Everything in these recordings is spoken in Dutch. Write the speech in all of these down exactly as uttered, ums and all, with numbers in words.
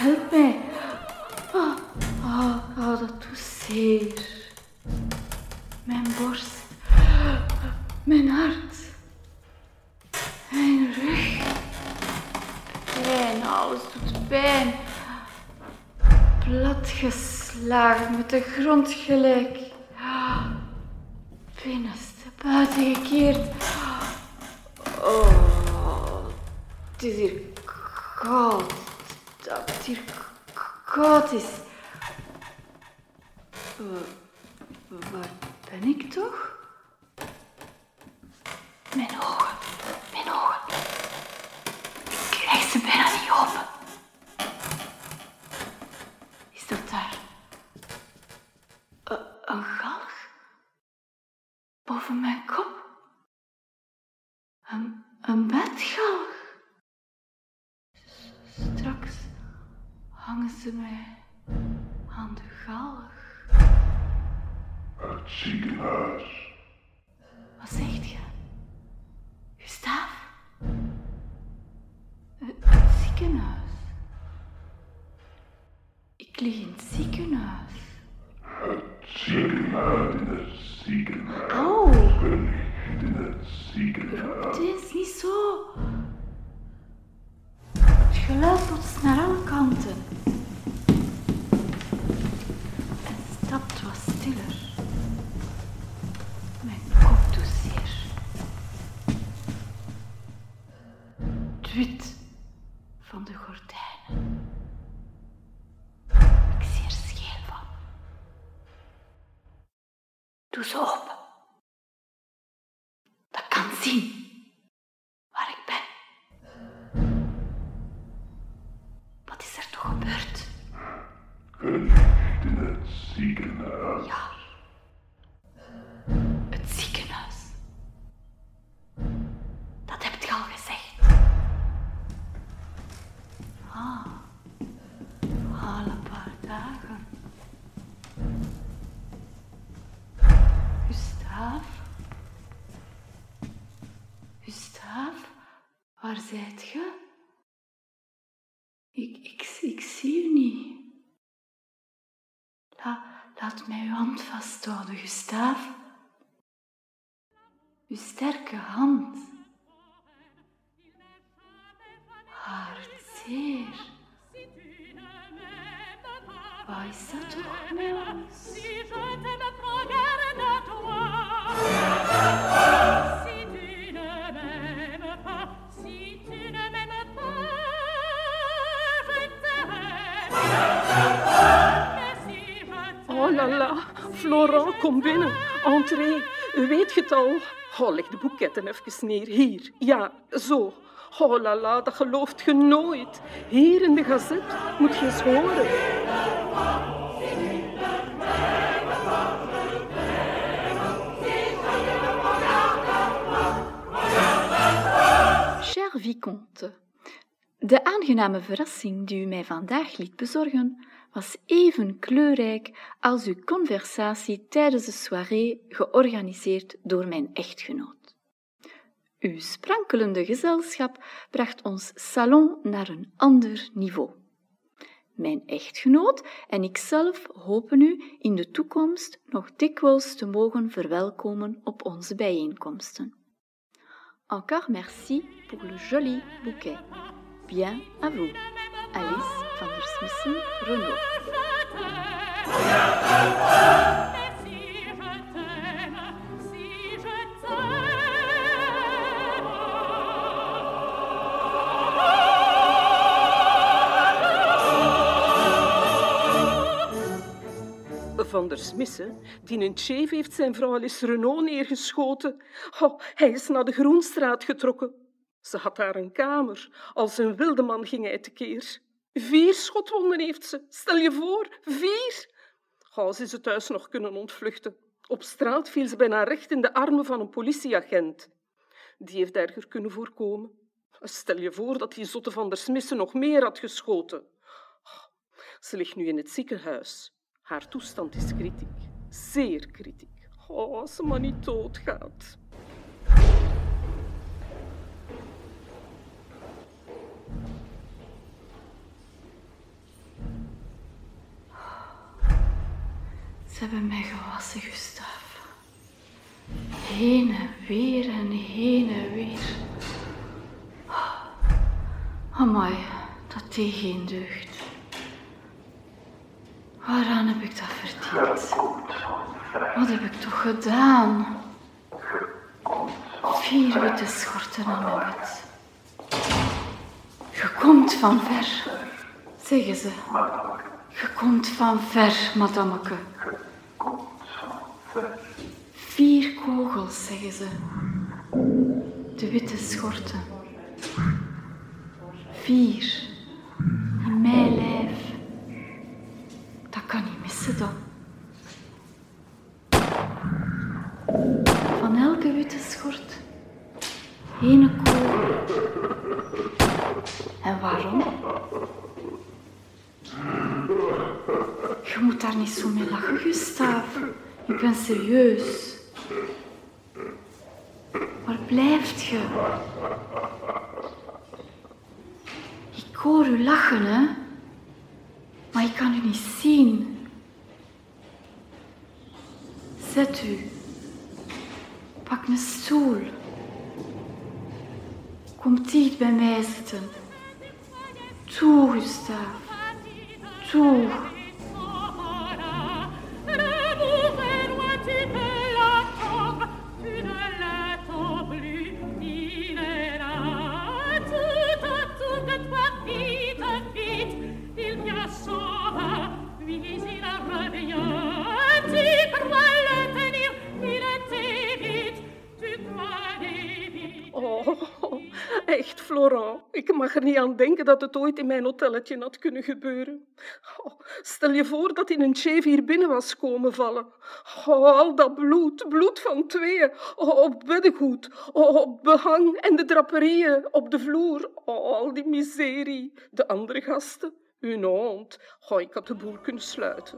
help mij. Oh, oh, oh, dat doet zeer. Mijn borst. Mijn hart. Mijn rug. Pijn, alles doet pijn. Platgeslagen, met de grond gelijk. Binnenste, buiten gekeerd. Oh, het is hier koud. Dat het hier koud is. Uh, waar ben ik toch? Mijn ogen, mijn ogen. Ik krijg ze bijna niet open. Is dat daar? Uh, een galg? Boven mijn kop? Een, een bedgalg? Straks hangen ze mij aan de galg. Het ziekenhuis. Wat zegt je? Gustaaf? Het, het ziekenhuis. Ik lig in het ziekenhuis. Het ziekenhuis in het ziekenhuis. Au! Je ligt in het ziekenhuis. Het is niet zo. Het geluid botst naar alle kanten. En stapt wat stiller. Mijn kop doet zeer. Het wit van de gordijnen. Ik zie er scheel van. Doe ze open. Dat kan zien waar ik ben. Wat is er toch gebeurd? Je ligt in het ziekenhuis. Ja. Het ziekenhuis. Dat heb je al gezegd. Ah. Al een paar dagen. Gustaaf? Gustaaf? Waar zijt je? Ik, ik, ik zie u niet. La, laat mij uw hand vasthouden, Gustaaf. Uw sterke hand. Hartzeer. Wat is dat toch met ons? Oh la la, Florent, kom binnen. Entree, weet je het al? Oh, leg de boeketten even neer. Hier, ja, zo. Oh la la, dat gelooft je nooit. Hier in de gazet moet je eens horen. Cher Vicomte, de aangename verrassing die u mij vandaag liet bezorgen, was even kleurrijk als uw conversatie tijdens de soirée georganiseerd door mijn echtgenoot. Uw sprankelende gezelschap bracht ons salon naar een ander niveau. Mijn echtgenoot en ikzelf hopen u in de toekomst nog dikwijls te mogen verwelkomen op onze bijeenkomsten. Encore merci pour le joli bouquet. Bien à vous. Alice van der Smissen, Renault. Van der Smissen, die in Tjeef heeft zijn vrouw Alice Renault neergeschoten. Oh, hij is naar de Groenstraat getrokken. Ze had daar een kamer. Als een wilde man ging hij tekeer. Vier schotwonden heeft ze. Stel je voor, vier. Oh, ze is het thuis nog kunnen ontvluchten. Op straat viel ze bijna recht in de armen van een politieagent. Die heeft erger kunnen voorkomen. Stel je voor dat die zotte Van der Smissen nog meer had geschoten. Oh, ze ligt nu in het ziekenhuis. Haar toestand is kritiek. Zeer kritiek. Oh, als ze maar niet doodgaat. Ze hebben mij gewassen, Gustave. Heen en weer en heen en weer. Amai, dat deed geen deugd. Waaraan heb ik dat verdiend? Wat heb ik toch gedaan? Vier witte schorten aan mijn bed. Je komt van ver, zeggen ze. Je komt van ver, madameke. Vier kogels, zeggen ze. De witte schorten. Vier. In mijn lijf. Dat kan niet missen dan. Van elke witte schort. Ene kogel. En waarom? Je moet daar niet zo mee lachen, Gustave. Ik ben serieus. Waar blijft je? Ik hoor u lachen, hè? Maar ik kan u niet zien. Zet u. Pak een stoel. Kom dicht bij mij zitten. Toe, Gustave. Toe. Oh, echt, Florent. Ik mag er niet aan denken dat het ooit in mijn hotelletje had kunnen gebeuren. Oh, stel je voor dat in een chef hier binnen was komen vallen. Oh, al dat bloed, bloed van tweeën. Oh, op beddengoed, oh, op behang en de draperieën, op de vloer. Oh, al die miserie. De andere gasten, hun hond. Oh, ik had de boel kunnen sluiten.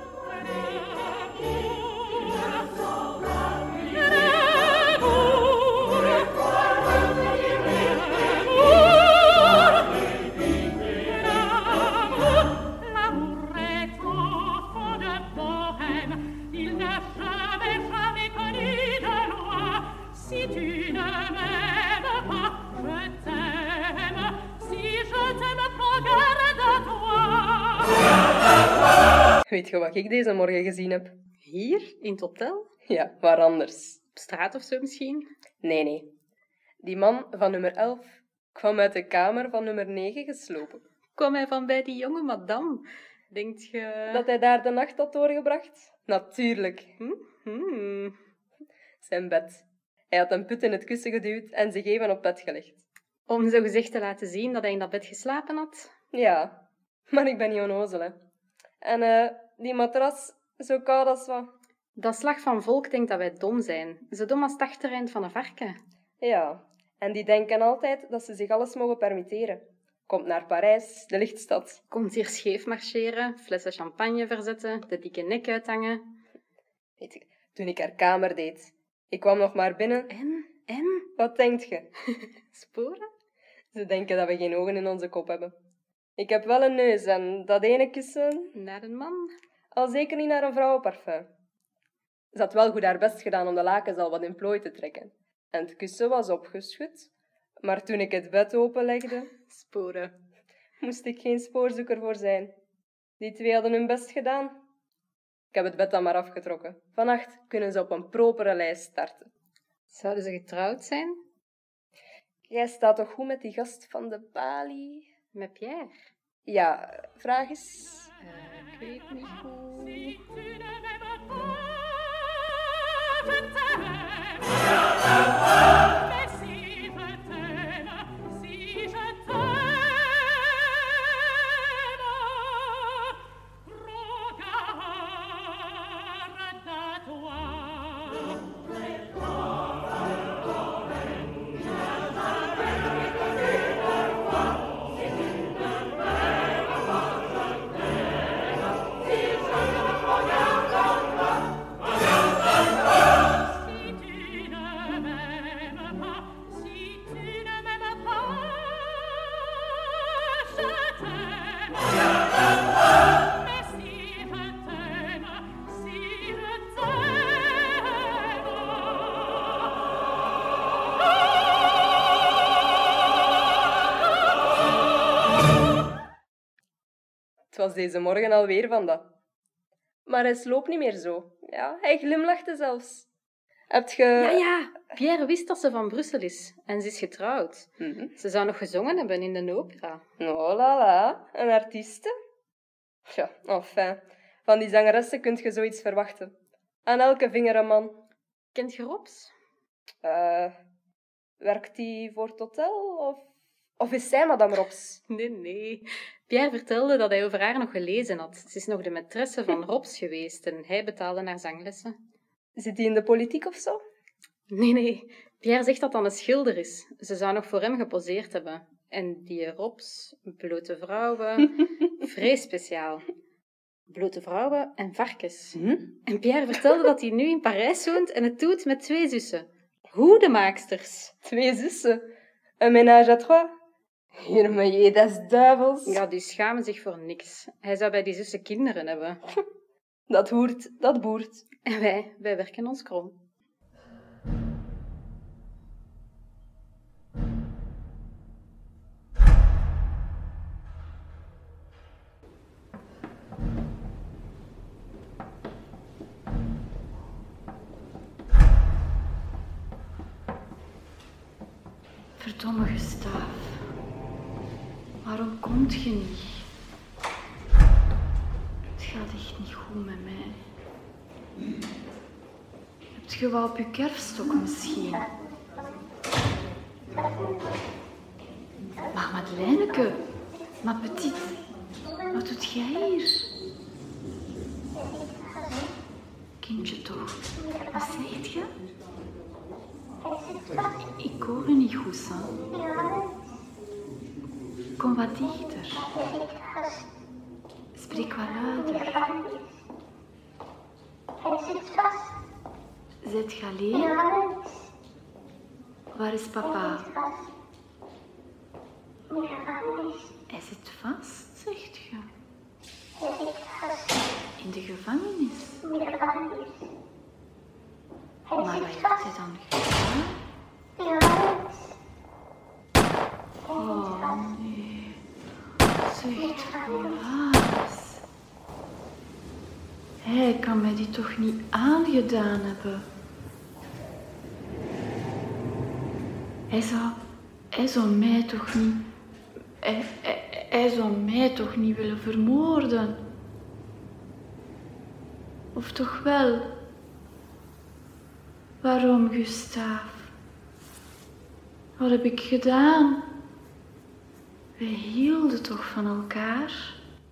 Weet je wat ik deze morgen gezien heb? Hier, in het hotel? Ja, waar anders? Op straat of zo misschien? Nee, nee. Die man van nummer elf kwam uit de kamer van nummer negen geslopen. Kwam hij van bij die jonge madame? Denkt je... Dat hij daar de nacht had doorgebracht? Natuurlijk. Hm? Hm. Zijn bed. Hij had een put in het kussen geduwd en zich even op bed gelegd. Om zo gezegd te laten zien dat hij in dat bed geslapen had? Ja, maar ik ben niet onnozel, hè. En uh, die matras, zo koud als wat. Dat slag van volk denkt dat wij dom zijn. Zo dom als het achtereind van een varken. Ja, en die denken altijd dat ze zich alles mogen permitteren. Komt naar Parijs, de lichtstad. Komt hier scheef marcheren, flessen champagne verzetten, de dikke nek uithangen. Weet je, toen ik haar kamer deed, ik kwam nog maar binnen. En? En? Wat denkt je? Sporen? Ze denken dat we geen ogen in onze kop hebben. Ik heb wel een neus en dat ene kussen... Naar een man? Al zeker niet naar een vrouwenparfum. Ze had wel goed haar best gedaan om de lakens al wat in plooi te trekken. En het kussen was opgeschud. Maar toen ik het bed openlegde... Sporen. Moest ik geen spoorzoeker voor zijn. Die twee hadden hun best gedaan. Ik heb het bed dan maar afgetrokken. Vannacht kunnen ze op een propere lijst starten. Zouden ze getrouwd zijn? Jij staat toch goed met die gast van de balie? Met Pierre? Ja, vraag eens. Uh, ik weet niet goed. Het was deze morgen alweer van dat. Maar hij sloopt niet meer zo. Ja, hij glimlachte zelfs. Heb je... Ja, ja. Pierre wist dat ze van Brussel is en ze is getrouwd. Mhm. Ze zou nog gezongen hebben in de opera. Oh la la, een artieste? Ja, enfin. Van die zangeressen kun je zoiets verwachten. Aan elke vinger een man. Kent je Robs? Uh, werkt die voor het hotel? Of, of is zij madame Robs? Nee, nee. Pierre vertelde dat hij over haar nog gelezen had. Ze is nog de maîtresse van Robs geweest en hij betaalde haar zanglessen. Zit die in de politiek of zo? Nee, nee. Pierre zegt dat dat een schilder is. Ze zou nog voor hem geposeerd hebben. En die Robs, blote vrouwen, vrij speciaal. Blote vrouwen en varkens. Hm? En Pierre vertelde dat hij nu in Parijs woont en het doet met twee zussen. Hoedemaaksters. Twee zussen. Een ménage à trois. Hier, maar je des duivels. Ja, die schamen zich voor niks. Hij zou bij die zussen kinderen hebben. Dat hoert, dat boert. En wij, wij werken ons krom. Verdomme Gustaaf. Waarom komt je niet? Het gaat echt niet goed met mij. Heb je wel op je kerfstok misschien? Maar Madeleineke, ma petite, wat doet jij hier? Kindje toch, wat zeg je? Ik hoor je niet goed, Sam. Kom wat dichter. Spreek wat luider. Zit je alleen? Waar is papa? Hij zit vast, zegt je. In de gevangenis. Maar wat heeft hij dan gedaan? Oh nee, zegt helaas. Hij kan mij die toch niet aangedaan hebben. Hij zou, hij zou mij toch niet, hij, hij, hij zou mij toch niet willen vermoorden. Of toch wel? Waarom, Gustaaf? Wat heb ik gedaan? We hielden toch van elkaar?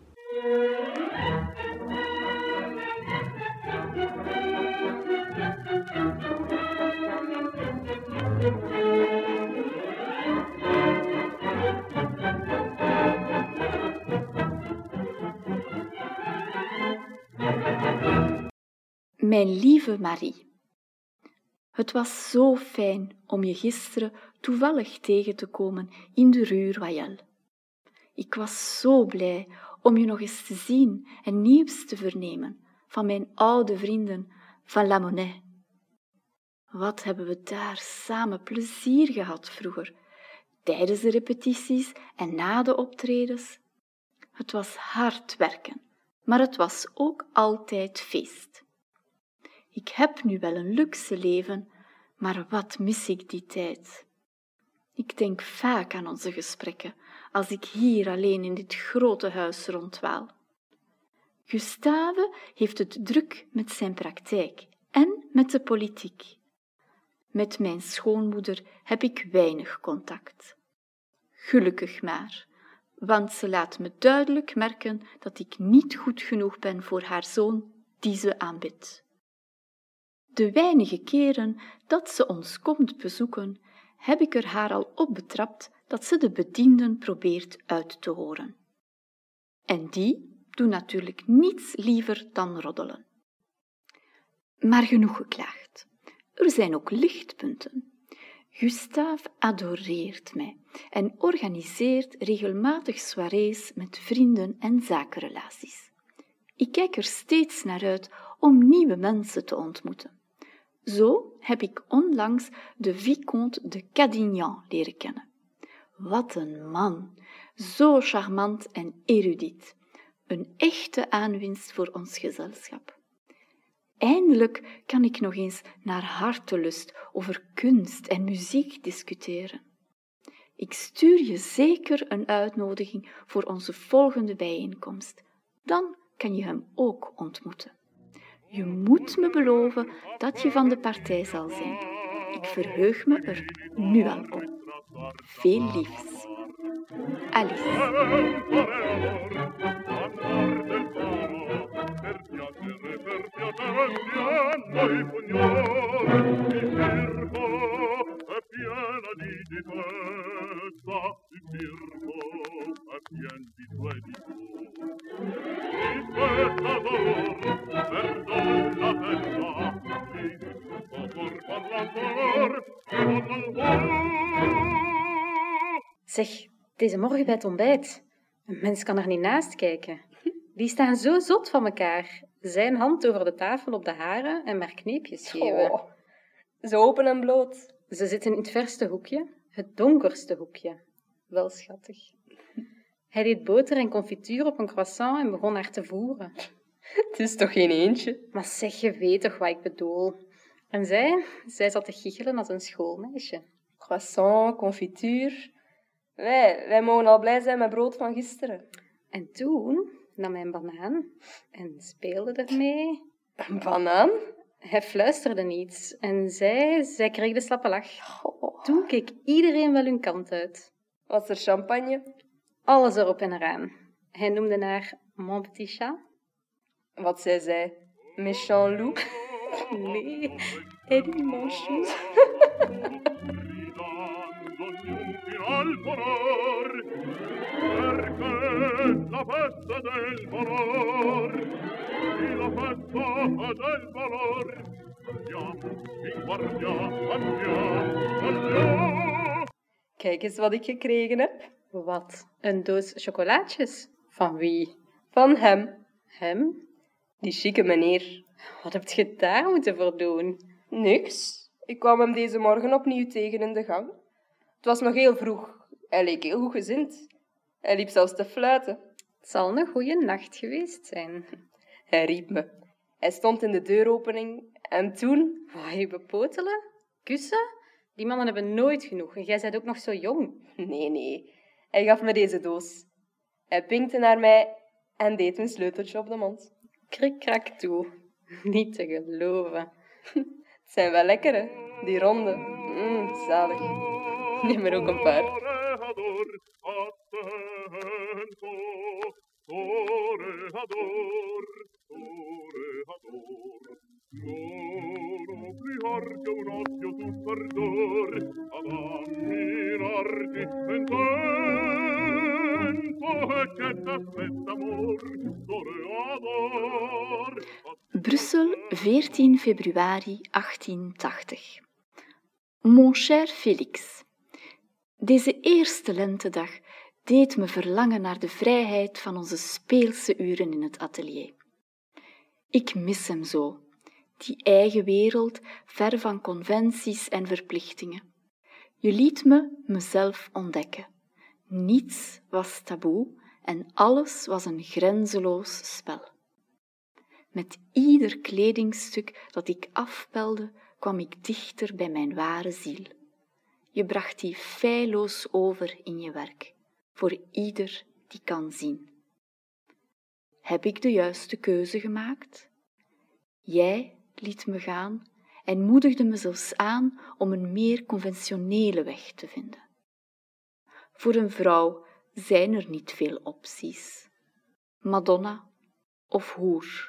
Mijn lieve Marie. Het was zo fijn om je gisteren toevallig tegen te komen in de Rue Royale. Ik was zo blij om je nog eens te zien en nieuws te vernemen van mijn oude vrienden van La Monnaie. Wat hebben we daar samen plezier gehad vroeger, tijdens de repetities en na de optredens. Het was hard werken, maar het was ook altijd feest. Ik heb nu wel een luxe leven, maar wat mis ik die tijd. Ik denk vaak aan onze gesprekken, als ik hier alleen in dit grote huis rondwaal. Gustave heeft het druk met zijn praktijk en met de politiek. Met mijn schoonmoeder heb ik weinig contact. Gelukkig maar, want ze laat me duidelijk merken dat ik niet goed genoeg ben voor haar zoon die ze aanbidt. De weinige keren dat ze ons komt bezoeken, heb ik er haar al op betrapt dat ze de bedienden probeert uit te horen. En die doen natuurlijk niets liever dan roddelen. Maar genoeg geklaagd. Er zijn ook lichtpunten. Gustave adoreert mij en organiseert regelmatig soirées met vrienden en zakenrelaties. Ik kijk er steeds naar uit om nieuwe mensen te ontmoeten. Zo heb ik onlangs de Vicomte de Cadignan leren kennen. Wat een man, zo charmant en erudiet. Een echte aanwinst voor ons gezelschap. Eindelijk kan ik nog eens naar hartelust over kunst en muziek discussiëren. Ik stuur je zeker een uitnodiging voor onze volgende bijeenkomst. Dan kan je hem ook ontmoeten. Je moet me beloven dat je van de partij zal zijn. Ik verheug me er nu al op. Veel liefs. Alice. Zeg, deze morgen bij het ontbijt. Een mens kan er niet naast kijken. Die staan zo zot van elkaar. Zijn hand over de tafel op de haren en maar kneepjes geven. Oh, zo open en bloot. Ze zitten in het verste hoekje, het donkerste hoekje. Wel schattig. Hij deed boter en confituur op een croissant en begon haar te voeren. Het is toch geen eentje? Maar zeg, je weet toch wat ik bedoel. En zij, zij zat te giechelen als een schoolmeisje. Croissant, confituur. Wij, wij mogen al blij zijn met brood van gisteren. En toen nam hij een banaan en speelde ermee. Een banaan? Hij fluisterde niets en zij, zij kreeg de slappe lach. Oh. Toen keek iedereen wel hun kant uit. Was er champagne? Alles erop en eraan. Hij noemde haar mon petit chat. Wat zei zij? Méchant loup? Nee, Eddie Monchou. La festa del valor, e la festa del valor. Ja, in guardia, andiamo, andiamo. Kijk eens wat ik gekregen heb. Wat? Een doos chocolaatjes? Van wie? Van hem. Hem? Die chique meneer. Wat heb je daar moeten voor doen? Niks. Ik kwam hem deze morgen opnieuw tegen in de gang. Het was nog heel vroeg. Hij leek heel goed gezind. Hij liep zelfs te fluiten. Het zal een goede nacht geweest zijn. Hij riep me. Hij stond in de deuropening en toen... Wou je bepotelen? Kussen? Die mannen hebben nooit genoeg en jij bent ook nog zo jong. Nee, nee. Hij gaf me deze doos. Hij pinkte naar mij en deed een sleuteltje op de mond. Krik-krak toe. Niet te geloven. Het zijn wel lekker, hè? Die ronde. Mm, zalig. Neem er ook een paar. Brussel, veertien februari achttientachtig. Mon cher Félix, deze eerste lentedag deed me verlangen naar de vrijheid van onze speelse uren in het atelier. Ik mis hem zo, die eigen wereld, ver van conventies en verplichtingen. Je liet me mezelf ontdekken. Niets was taboe en alles was een grenzeloos spel. Met ieder kledingstuk dat ik afpelde, kwam ik dichter bij mijn ware ziel. Je bracht die feilloos over in je werk, voor ieder die kan zien. Heb ik de juiste keuze gemaakt? Jij liet me gaan en moedigde me zelfs aan om een meer conventionele weg te vinden. Voor een vrouw zijn er niet veel opties. Madonna of hoer.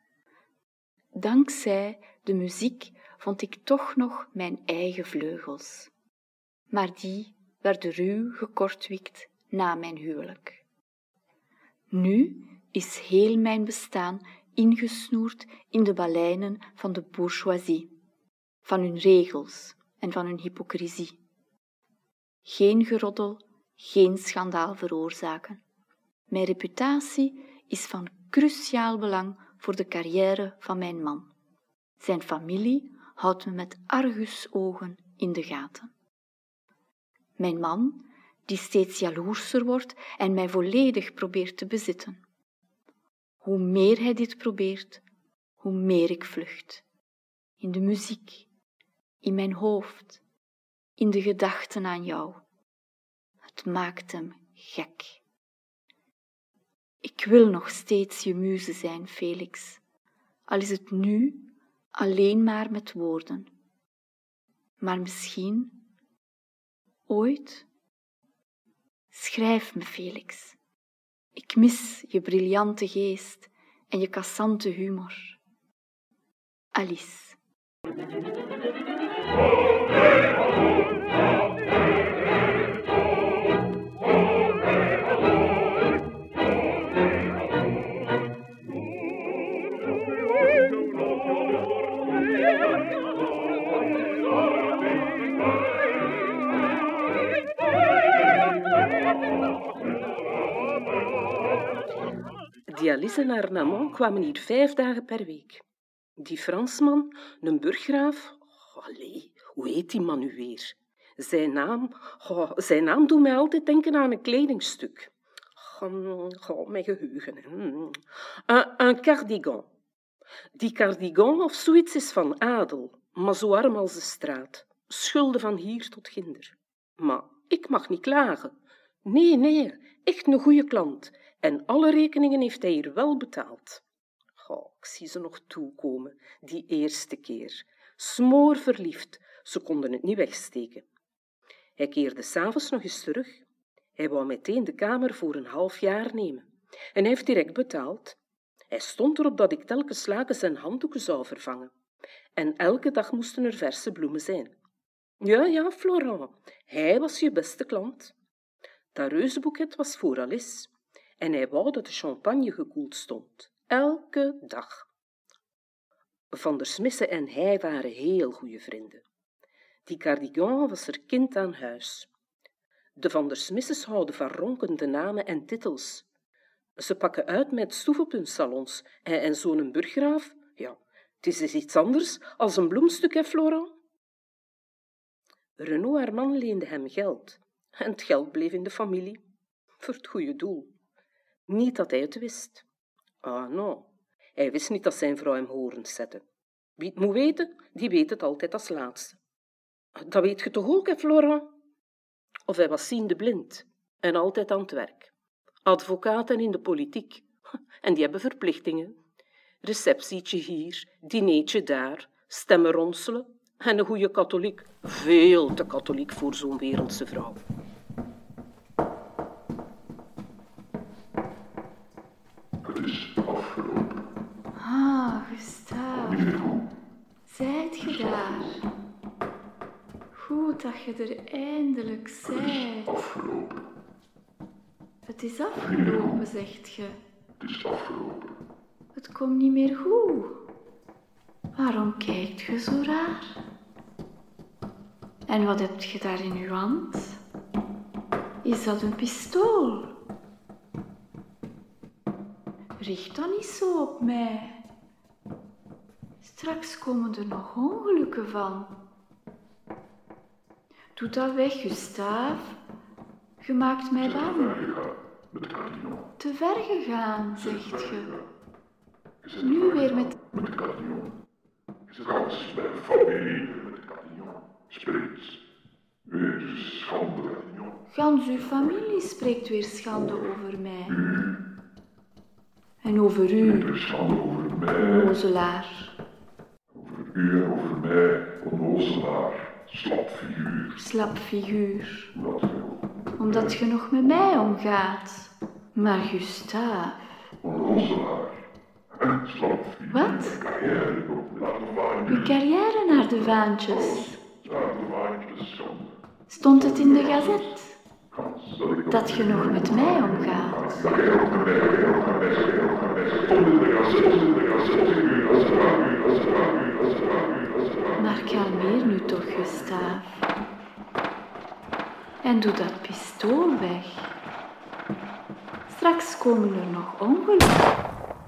Dankzij de muziek vond ik toch nog mijn eigen vleugels. Maar die werden ruw gekortwikt na mijn huwelijk. Nu is heel mijn bestaan ingesnoerd in de baleinen van de bourgeoisie, van hun regels en van hun hypocrisie. Geen geroddel, geen schandaal veroorzaken. Mijn reputatie is van cruciaal belang voor de carrière van mijn man. Zijn familie houdt me met argusogen in de gaten. Mijn man, die steeds jaloerser wordt en mij volledig probeert te bezitten. Hoe meer hij dit probeert, hoe meer ik vlucht. In de muziek, in mijn hoofd, in de gedachten aan jou. Het maakt hem gek. Ik wil nog steeds je muze zijn, Felix, al is het nu alleen maar met woorden. Maar misschien, ooit, schrijf me, Felix. Ik mis je briljante geest en je cassante humor. Alice. Die Alice en haar maman kwamen hier vijf dagen per week. Die Fransman, een burggraaf, oh, allee, hoe heet die man nu weer? Zijn naam, oh, zijn naam doet mij altijd denken aan een kledingstuk. Oh, oh, mijn geheugen. Hmm. Un, un cardigan. Die cardigan of zoiets is van adel, maar zo arm als de straat. Schulden van hier tot ginder. Maar ik mag niet klagen. Nee, nee, echt een goede klant. En alle rekeningen heeft hij hier wel betaald. Oh, ik zie ze nog toekomen, die eerste keer. Smoorverliefd, ze konden het niet wegsteken. Hij keerde 's avonds nog eens terug. Hij wou meteen de kamer voor een half jaar nemen. En hij heeft direct betaald. Hij stond erop dat ik telkens lakens en handdoeken zou vervangen. En elke dag moesten er verse bloemen zijn. Ja, ja, Florent, hij was je beste klant. Dat reuzenboeket was voor Alice. En hij wou dat de champagne gekoeld stond. Elke dag. Van der Smisse en hij waren heel goede vrienden. Die cardigan was er kind aan huis. De Van der Smisses houden van ronkende namen en titels. Ze pakken uit met stoef op hun salons. En, en zo'n burggraaf, ja, het is dus iets anders als een bloemstuk, hè, Florent? Renaud, haar man, leende hem geld. En het geld bleef in de familie. Voor het goede doel. Niet dat hij het wist. Ah, no. Hij wist niet dat zijn vrouw hem horens zette. Wie het moet weten, die weet het altijd als laatste. Dat weet je toch ook, hè, Florent? Of hij was ziende blind en altijd aan het werk. Advocaten in de politiek. En die hebben verplichtingen. Receptietje hier, dineetje daar, stemmen ronselen. En een goede katholiek. Veel te katholiek voor zo'n wereldse vrouw. Het is afgelopen. Ah, Gustave. Zijt je daar? Goed dat je er eindelijk zijt. Afgelopen. Het is afgelopen, zegt je. Het is afgelopen. Het komt niet meer goed. Waarom kijkt je zo raar? En wat heb je daar in je hand? Is dat een pistool? Richt dan niet zo op mij. Straks komen er nog ongelukken van. Doe dat weg, Gustave. Je maakt mij bang. Met Cardigan. Te ver gegaan, zegt je. Nu weer met... Met Cardigan. Gans bij de familie met Cardigan. Spreekt. Weer schande, Cardigan. Gans uw familie spreekt weer schande over mij. En over u, Weer schande over mij. onnozelaar. Over u en over mij. Onnozelaar. Slap figuur. Slap figuur. Wat wil. Omdat je nog met mij omgaat. Maar Gustave... Onnozelaar. Slap figuur. Wat? Carrière op naar de vaantjes. Uw carrière naar de vaantjes. Naar de vaantjes schande. Stond het in de gazet? Gans dat ik Dat je nog met mij omgaat. Dat jij ook naar mij, dat jij ook naar mij, dat jij ook naar mij. Stond in de gazet, stond in de gazet. Figuur, als het waar, figuur, als het waar, figuur, als het waar, figuur, als het waar. Maar kalmeer nu toch, Gustave. En doe dat pistool weg. Straks komen er nog ongelukken.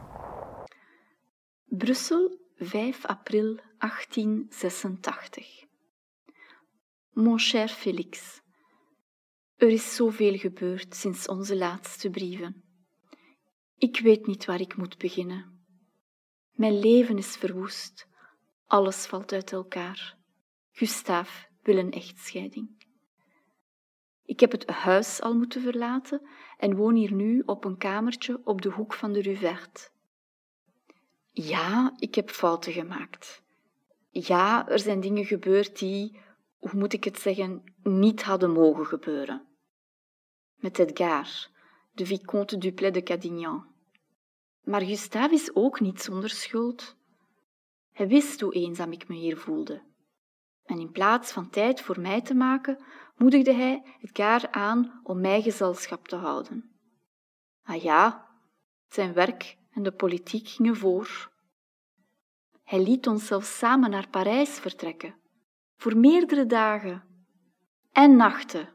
Brussel, vijf april achttien zesentachtig. Mon cher Félix, er is zoveel gebeurd sinds onze laatste brieven. Ik weet niet waar ik moet beginnen. Mijn leven is verwoest. Alles valt uit elkaar. Gustave wil een echtscheiding. Ik heb het huis al moeten verlaten en woon hier nu op een kamertje op de hoek van de Rue Verte. Ja, ik heb fouten gemaakt. Ja, er zijn dingen gebeurd die, hoe moet ik het zeggen, niet hadden mogen gebeuren. Met Edgar, de vicomte Dupleix de Cadignan. Maar Gustave is ook niet zonder schuld. Hij wist hoe eenzaam ik me hier voelde. En in plaats van tijd voor mij te maken, moedigde hij Edgar aan om mij gezelschap te houden. Ah ja, zijn werk en de politiek gingen voor. Hij liet ons zelfs samen naar Parijs vertrekken, voor meerdere dagen en nachten.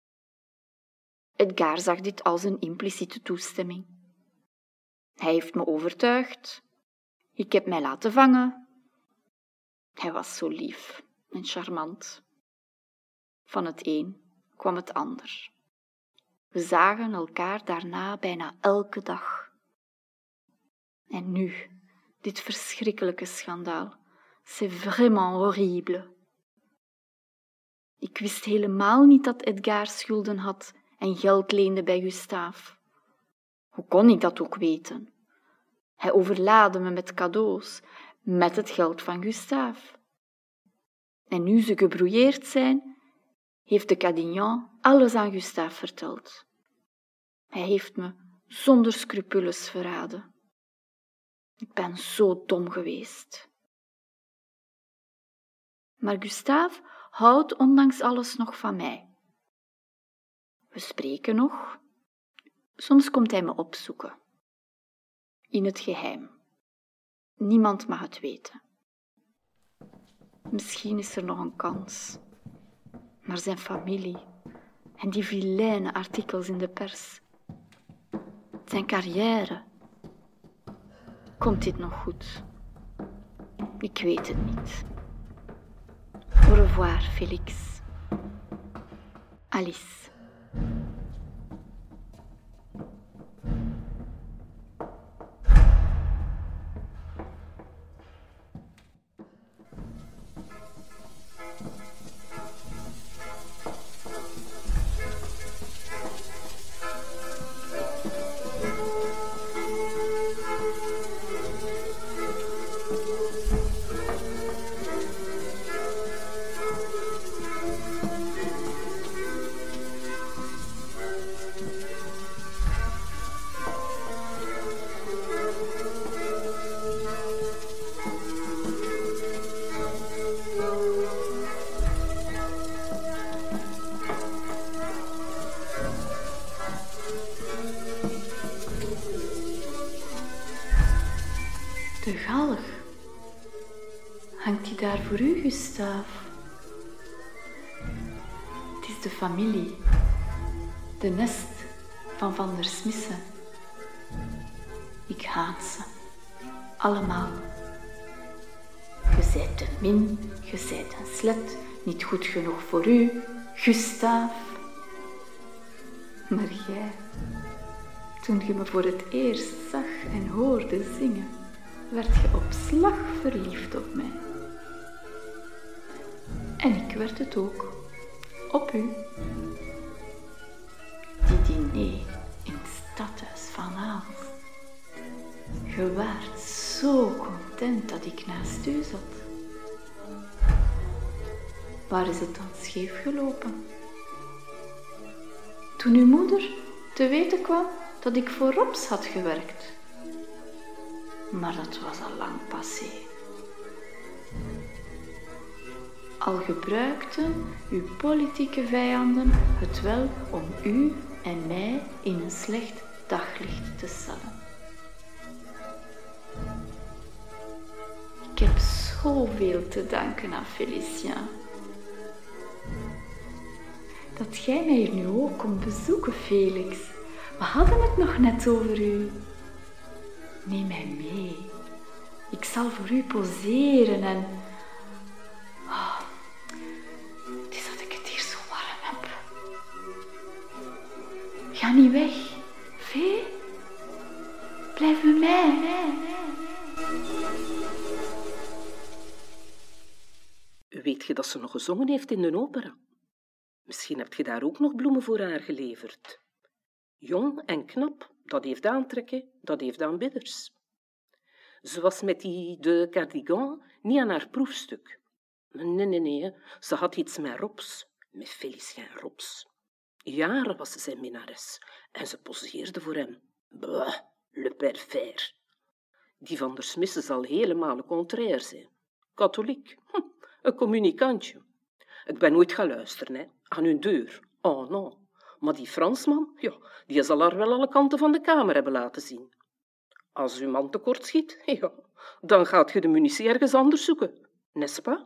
Edgar zag dit als een impliciete toestemming. Hij heeft me overtuigd. Ik heb mij laten vangen. Hij was zo lief en charmant. Van het een kwam het ander. We zagen elkaar daarna bijna elke dag. En nu, dit verschrikkelijke schandaal. C'est vraiment horrible. Ik wist helemaal niet dat Edgar schulden had en geld leende bij Gustave. Hoe kon ik dat ook weten? Hij overlaadde me met cadeaus, met het geld van Gustave. En nu ze gebrouilleerd zijn, heeft de Cadignan alles aan Gustave verteld. Hij heeft me zonder scrupules verraden. Ik ben zo dom geweest. Maar Gustave houdt ondanks alles nog van mij. We spreken nog. Soms komt hij me opzoeken. In het geheim. Niemand mag het weten. Misschien is er nog een kans. Maar zijn familie en die vilaine artikels in de pers. Zijn carrière. Komt dit nog goed? Ik weet het niet. Au revoir, Félix. Alice. De galg. Hangt die daar voor u, Gustave? Het is de familie, de nest van Van der Smissen. Ik haat ze, allemaal. Je zijt te min, je zijt een slet, niet goed genoeg voor u, Gustave. Maar jij, toen je me voor het eerst zag en hoorde zingen, werd je op slag verliefd op mij. En ik werd het ook, op u. Die diner in het stadhuis van Aalst. Je waart zo content dat ik naast u zat. Waar is het dan scheef gelopen? Toen uw moeder te weten kwam dat ik voor Rops had gewerkt. Maar dat was al lang passé. Al gebruikten uw politieke vijanden het wel om u en mij in een slecht daglicht te stellen. Ik heb zoveel te danken aan Félicien. Dat jij mij hier nu ook komt bezoeken, Felix. We hadden het nog net over u. Neem mij mee. Ik zal voor u poseren en... Oh, het is dat ik het hier zo warm heb. Ga niet weg, Vee. Blijf bij mij. Weet je dat ze nog gezongen heeft in de opera? Misschien heb je daar ook nog bloemen voor haar geleverd. Jong en knap, dat heeft aantrekken, dat heeft aanbidders. Ze was met die de Cardigan niet aan haar proefstuk. Nee, nee, nee, ze had iets met Rops, met Félicien Rops. Jaren was ze zijn minnares en ze poseerde voor hem. Bah, le pervers. Die van der Smisse zal helemaal le contraire zijn. Katholiek, hm, een communicantje. Ik ben nooit gaan luisteren, hè, aan hun deur. Oh, non. Maar die Fransman, ja, die zal haar wel alle kanten van de kamer hebben laten zien. Als uw man tekort schiet, ja, dan gaat je de munitie ergens anders zoeken, n'est-ce pas?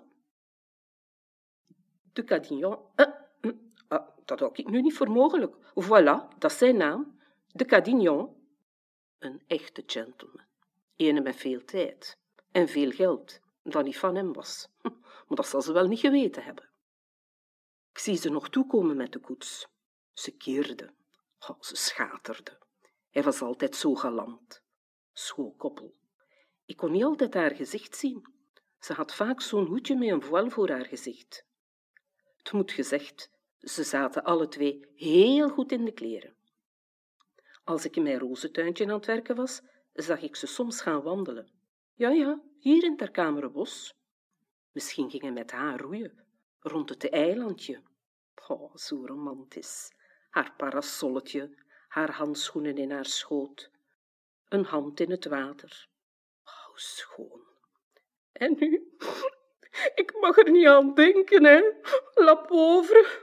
De Cadignan, eh, ah, dat hou ik nu niet voor mogelijk. Voilà, dat is zijn naam, de Cadignan. Een echte gentleman, ene met veel tijd en veel geld, dat niet van hem was. Maar dat zal ze wel niet geweten hebben. Ik zie ze nog toekomen met de koets. Ze keerde, oh, ze schaterde. Hij was altijd zo galant. Schoon koppel. Ik kon niet altijd haar gezicht zien. Ze had vaak zo'n hoedje met een voile voor haar gezicht. Het moet gezegd, ze zaten alle twee heel goed in de kleren. Als ik in mijn rozentuintje aan het werken was, zag ik ze soms gaan wandelen. Ja, ja, hier in het Kamerenbos. Misschien gingen met haar roeien, rond het eilandje. Oh, zo romantisch. Haar parasolletje, haar handschoenen in haar schoot. Een hand in het water. Oh, schoon. En nu? Ik mag er niet aan denken, hè. La pauvre.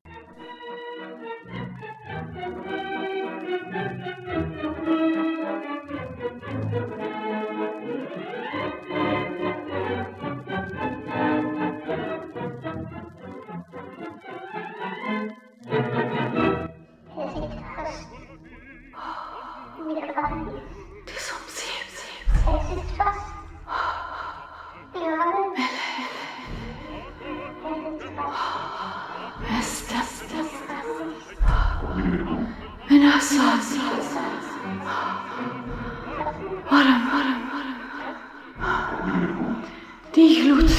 Het is om zeep. Hij zit vast. Ja. Mijn stem. Mijn huis. Warm, warm, warm. Die gloed.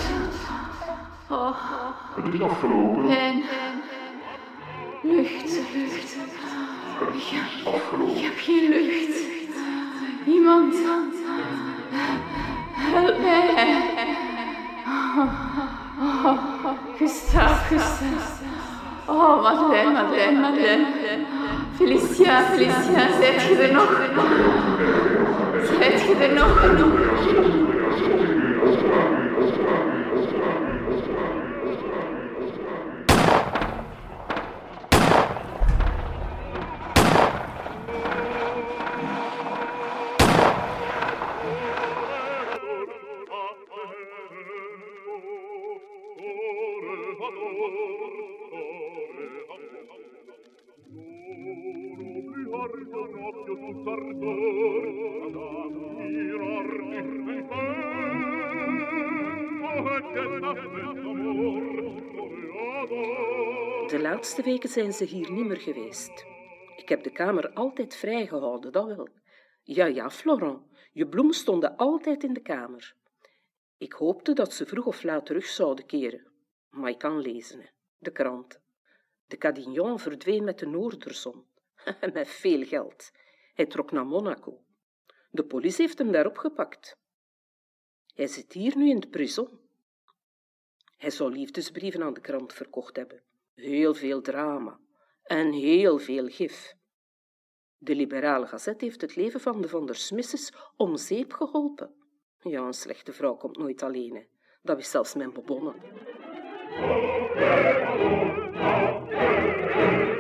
Oh. Het is afgelopen. En lucht, lucht. Het is afgelopen. Ik heb geen lucht. Iemand. Help mij. Gustave, Gustave. Oh, Madeleine, Madeleine, Madeleine. Felicia, Felicia, zijt je er nog? Zijt je er nog? De laatste weken zijn ze hier niet meer geweest. Ik heb de kamer altijd vrijgehouden, dat wel. Ja, ja, Florent, je bloemen stonden altijd in de kamer. Ik hoopte dat ze vroeg of laat terug zouden keren. Maar ik kan lezen, hè. De krant. De Cadignan verdween met de Noorderzon. Met veel geld. Hij trok naar Monaco. De politie heeft hem daar opgepakt. Hij zit hier nu in de prison. Hij zou liefdesbrieven aan de krant verkocht hebben. Heel veel drama. En heel veel gif. De Liberale Gazette heeft het leven van de Van der Smisses om zeep geholpen. Ja, een slechte vrouw komt nooit alleen, hè. Dat wist zelfs mijn bobonne.